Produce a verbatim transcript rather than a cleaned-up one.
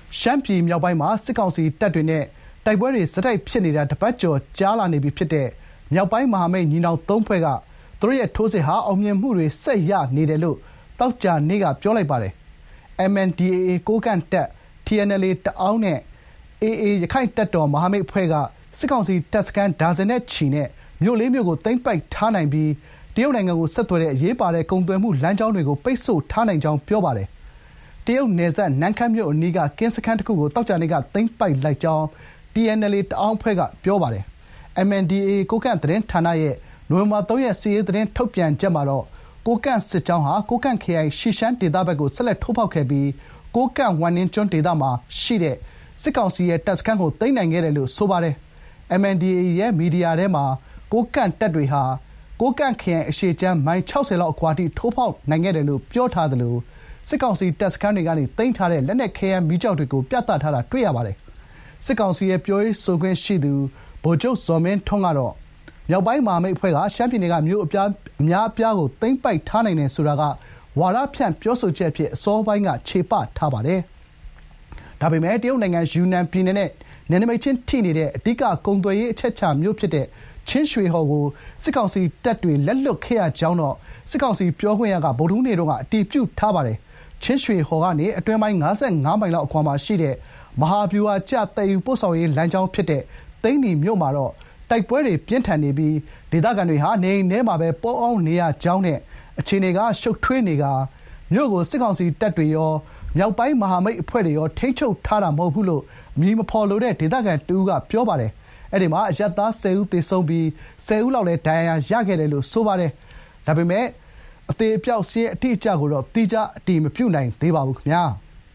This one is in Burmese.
ရှမ်းပြည်မြောက်ပိုင်းမှာစစ်ကောင်စီတပ်တွေနဲ့တိုက်ပွဲတွေဆက်တိုက်ဖြစ်နေတာတပတ်ကျော်ကြာလာနေပြီဖြစ်တဲ့မြောက်ပိုင်းမဟာမိတ်ညီနောင်သုံးဖွဲ့ကသူတို့ရဲ့ထိုးစစ်ဟာအောင်မြင်မှုတွေဆက်ရနေတယ်လို့သောကြာနေ့ကပြောလိုက်ပါတယ်။ အမ် အန် ဒီ အေ အေ ကိုးကန့်တပ် တီ အန် အယ် အေ တအောင်းနဲ့ အေ အေ ရခိုင့်တပ်တော်မဟာမိတ်အဖွဲ့ကစစ်ကောင်စီတပ်စခန်းဒါဇင်နဲ့ချီနဲ့မြို့လေးမြို့ကိုသိမ်းပိုက်ထားနိုင်ပြီးတရုတ်နိုင်ငံကိုဆက်သွယ်တဲ့အရေးပါတဲ့ကုန်သွယ်မှုလမ်းကြောင်းတွေကိုပိတ်ဆို့ထားနိုင်ကြောင်းပြောပါတယ်။တရုတ်နယ်စပ်နမ့်ခမ်းမြို့အနီးကကင်းစခန်းတစ်ခုကိုသောကြာနေ့ကသိမ်းပိုက်လိုက်ကြောင်း တီ အန် အယ် အေ တအောင်းအဖွဲ့ကပြောပါတယ်။ အမ် အန် ဒီ အေ အေ ကိုးကန့်သတင်းဌာနရဲ့နိုဝင်ဘာသုံးရက်စစ်ရေးသတင်းထုတ်ပြန်ချက်မှာတော့ကိုးကန့်စစ်ကြောင်းဟာကိုးကန့်ခရိုင်ရှီရှမ်းဒေသဘက်ကိုဆက်လက်ထိုးဖောက်ခဲ့ပြီးကိုးကန့်ဝမ်နင်းကျွန်းဒေသမှာရှိတဲ့စစ်ကောင်စီရဲ့တပ်စခန်းကိုသိမ်းနိုင်ခဲ့တယ်လို့ဆိုပါတယ်။ အမ် အန် ဒီ အေ အေ ရဲ့မီဒီယာထဲမှာကိုးကန့်တပ်တွေဟာကိုးကန့်ခရိုင်အရှေ့ခြမ်းမိုင်ခြောက်ဆယ်လောက်အကွာအထိထိုးဖောက်နိုင်ခဲ့တယ်လို့ပြောထားသလိုစစ်ကောင်စီတပ်စခန်းတွေကနေသိမ်းထားတဲ့လက်နက်ခဲယမ်းမီးကျောက်တွေကိုပြသထားတာတွေ့ရပါတယ်။စစ်ကောင်စီရဲ့ပြောရေးဆိုခွင့်ရှိသူဗိုလ်ချုပ်ဇော်မင်းထွန်းကတော့မြောက်ပိုင်းမဟာမိတ်အဖွဲ့ကရှမ်းပြည်နယ်ကမြို့အများအပြားကိုသိမ်းပိုက်ထားနိုင်တယ်ဆိုတာကဝါဒဖြန့်ပြောဆိုချက်အဖြစ်အစောပိုင်းကခြေပထားပါတယ်။ဒါပေမဲ့တရုတ်နိုင်ငံယူနန်ပြည်နယ်နဲ့နယ်နိမိတ်ချင်းထိနေတဲ့အဓိကကုန်သွယ်ရေးအချက်အခြာမြို့ဖြစ်တဲ့ချင်းရွှေဟော်ကိုစစ်ကောင်စီတပ်တွေလက်လွတ်ခဲ့ရကြောင်းတော့စစ်ကောင်စီပြောခွင့်ရကဗုဒ္ဓဟူးနေ့တုန်းကအတည်ပြုထားပါတယ်။ချင်းရွှေဟော်ကနေအတွင်းပိုင်းငါးဆယ့်ငါးမိုင်လောက်အကွာမှာရှိတဲ့မဟာဗျူဟာကျသယ်ယူပို့ဆောင်ရေးလမ်းကြောင်းဖြစ်တဲ့သိန်းနီမြို့မှာတော့တိုက်ပွဲတွေပြင်းထန်နေပြီးဒေသခံတွေဟာနေအိမ်ထဲမှာပဲပုန်းအောင်းနေရကြောင်းနဲ့အခြေအနေကရှုပ်ထွေးနေကာမြို့ကိုစစ်ကောင်စီတပ်တွေရောမြောက်ပိုင်းမဟာမိတ်အဖွဲ့တွေရောထိန်းချုပ်ထားတာမဟုတ်ဘူးလို့အမည်မဖော်လိုတဲ့ဒေသခံတဦးကပြောပါတယ်။အဲဒီမှာအရပ်သားဆယ်ဦးသေဆုံးပြီးဆယ်ဦးလောက်လည်းဒဏ်ရာရခဲ့တယ်လို့ဆိုပါတယ်။ဒါပေမဲ့အသေအပျောက်စာရင်းအတိအကျကိုတော့သီးခြားအတည်မပြုနိုင်သေးပါဘူးခင်ဗျာ။